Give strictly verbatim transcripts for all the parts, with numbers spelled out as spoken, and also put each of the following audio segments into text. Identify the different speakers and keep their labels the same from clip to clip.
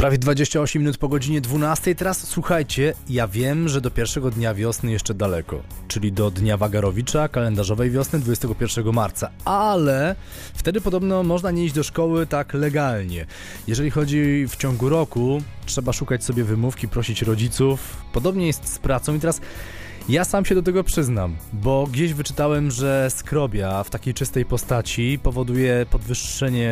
Speaker 1: Prawie dwadzieścia osiem minut po godzinie dwunastej. Teraz słuchajcie, ja wiem, że do pierwszego dnia wiosny jeszcze daleko, czyli do Dnia Wagarowicza, kalendarzowej wiosny, dwudziestego pierwszego marca, ale wtedy podobno można nie iść do szkoły tak legalnie. Jeżeli chodzi w ciągu roku, trzeba szukać sobie wymówki, prosić rodziców. Podobnie jest z pracą i teraz ja sam się do tego przyznam, bo gdzieś wyczytałem, że skrobia w takiej czystej postaci powoduje podwyższenie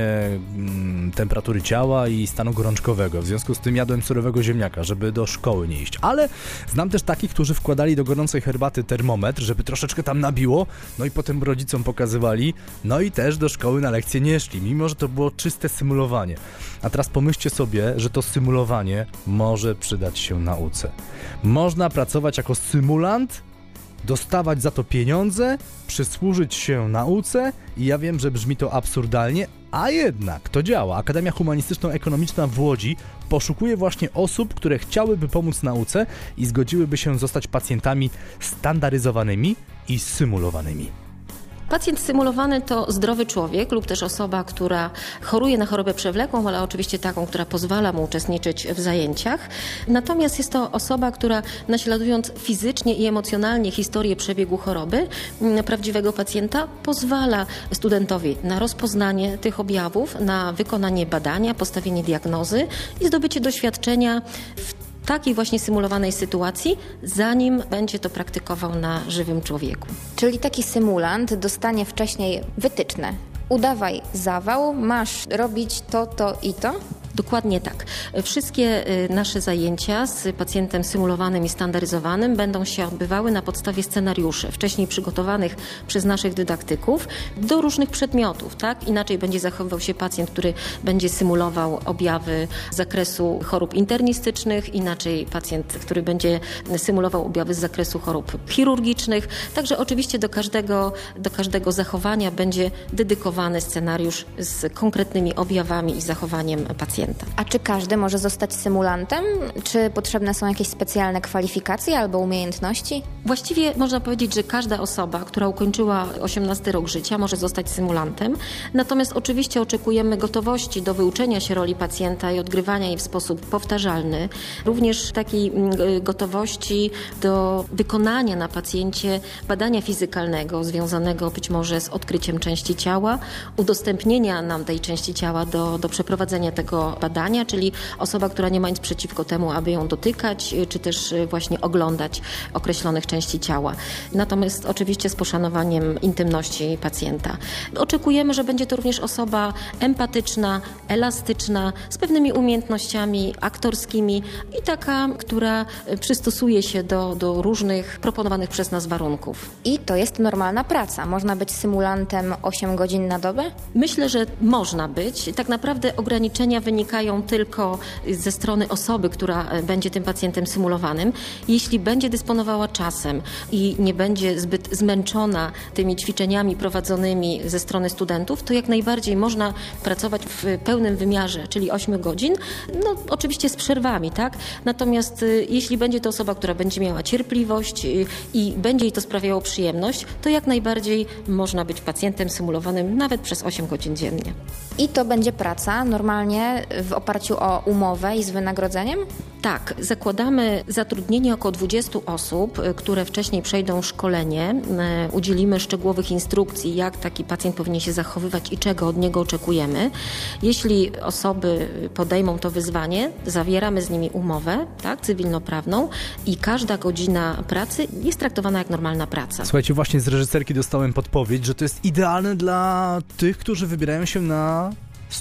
Speaker 1: mm, temperatury ciała i stanu gorączkowego. W związku z tym jadłem surowego ziemniaka, żeby do szkoły nie iść. Ale znam też takich, którzy wkładali do gorącej herbaty termometr, żeby troszeczkę tam nabiło, no i potem rodzicom pokazywali, no i też do szkoły na lekcje nie szli, mimo że to było czyste symulowanie. A teraz pomyślcie sobie, że to symulowanie może przydać się nauce. Można pracować jako symulant, dostawać za to pieniądze, przysłużyć się nauce i ja wiem, że brzmi to absurdalnie, a jednak to działa. Akademia Humanistyczno-Ekonomiczna w Łodzi poszukuje właśnie osób, które chciałyby pomóc nauce i zgodziłyby się zostać pacjentami standaryzowanymi i symulowanymi.
Speaker 2: Pacjent symulowany to zdrowy człowiek lub też osoba, która choruje na chorobę przewlekłą, ale oczywiście taką, która pozwala mu uczestniczyć w zajęciach. Natomiast jest to osoba, która naśladując fizycznie i emocjonalnie historię przebiegu choroby prawdziwego pacjenta, pozwala studentowi na rozpoznanie tych objawów, na wykonanie badania, postawienie diagnozy i zdobycie doświadczenia w takiej właśnie symulowanej sytuacji, zanim będzie to praktykował na żywym człowieku.
Speaker 3: Czyli taki symulant dostanie wcześniej wytyczne. Udawaj zawał, masz robić to, to i to?
Speaker 2: Dokładnie tak. Wszystkie nasze zajęcia z pacjentem symulowanym i standaryzowanym będą się odbywały na podstawie scenariuszy wcześniej przygotowanych przez naszych dydaktyków do różnych przedmiotów, tak? Inaczej będzie zachowywał się pacjent, który będzie symulował objawy z zakresu chorób internistycznych, inaczej pacjent, który będzie symulował objawy z zakresu chorób chirurgicznych. Także oczywiście do każdego, do każdego zachowania będzie dedykowany scenariusz z konkretnymi objawami i zachowaniem pacjenta.
Speaker 3: A czy każdy może zostać symulantem? Czy potrzebne są jakieś specjalne kwalifikacje albo umiejętności?
Speaker 2: Właściwie można powiedzieć, że każda osoba, która ukończyła osiemnasty rok życia, może zostać symulantem. Natomiast oczywiście oczekujemy gotowości do wyuczenia się roli pacjenta i odgrywania jej w sposób powtarzalny. Również takiej gotowości do wykonania na pacjencie badania fizykalnego związanego być może z odkryciem części ciała, udostępnienia nam tej części ciała do, do przeprowadzenia tego badania, czyli osoba, która nie ma nic przeciwko temu, aby ją dotykać, czy też właśnie oglądać określonych części ciała. Natomiast oczywiście z poszanowaniem intymności pacjenta. Oczekujemy, że będzie to również osoba empatyczna, elastyczna, z pewnymi umiejętnościami aktorskimi i taka, która przystosuje się do, do różnych proponowanych przez nas warunków.
Speaker 3: I to jest normalna praca. Można być symulantem osiem godzin na dobę?
Speaker 2: Myślę, że można być. Tak naprawdę ograniczenia wynikają tylko ze strony osoby, która będzie tym pacjentem symulowanym. Jeśli będzie dysponowała czasem i nie będzie zbyt zmęczona tymi ćwiczeniami prowadzonymi ze strony studentów, to jak najbardziej można pracować w pełnym wymiarze, czyli osiem godzin, no oczywiście z przerwami, tak? Natomiast jeśli będzie to osoba, która będzie miała cierpliwość i będzie jej to sprawiało przyjemność, to jak najbardziej można być pacjentem symulowanym nawet przez osiem godzin dziennie.
Speaker 3: I to będzie praca normalnie w oparciu o umowę i z wynagrodzeniem?
Speaker 2: Tak, zakładamy zatrudnienie około dwudziestu osób, które wcześniej przejdą szkolenie. Udzielimy szczegółowych instrukcji, jak taki pacjent powinien się zachowywać i czego od niego oczekujemy. Jeśli osoby podejmą to wyzwanie, zawieramy z nimi umowę, tak, cywilnoprawną i każda godzina pracy jest traktowana jak normalna praca.
Speaker 1: Słuchajcie, właśnie z reżyserki dostałem podpowiedź, że to jest idealne dla tych, którzy wybierają się na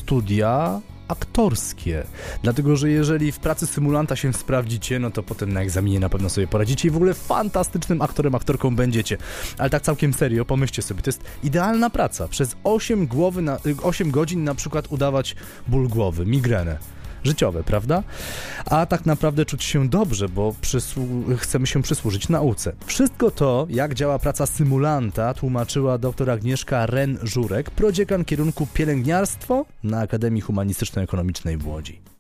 Speaker 1: studia aktorskie. Dlatego, że jeżeli w pracy symulanta się sprawdzicie, no to potem na egzaminie na pewno sobie poradzicie i w ogóle fantastycznym aktorem, aktorką będziecie. Ale tak całkiem serio, pomyślcie sobie, to jest idealna praca. Przez osiem, głowy na, osiem godzin na przykład udawać ból głowy, migrenę. Życiowe, prawda? A tak naprawdę czuć się dobrze, bo przysłu- chcemy się przysłużyć nauce. Wszystko to, jak działa praca symulanta, tłumaczyła dr Agnieszka Ren-Żurek, prodziekan kierunku pielęgniarstwo na Akademii Humanistyczno-Ekonomicznej w Łodzi.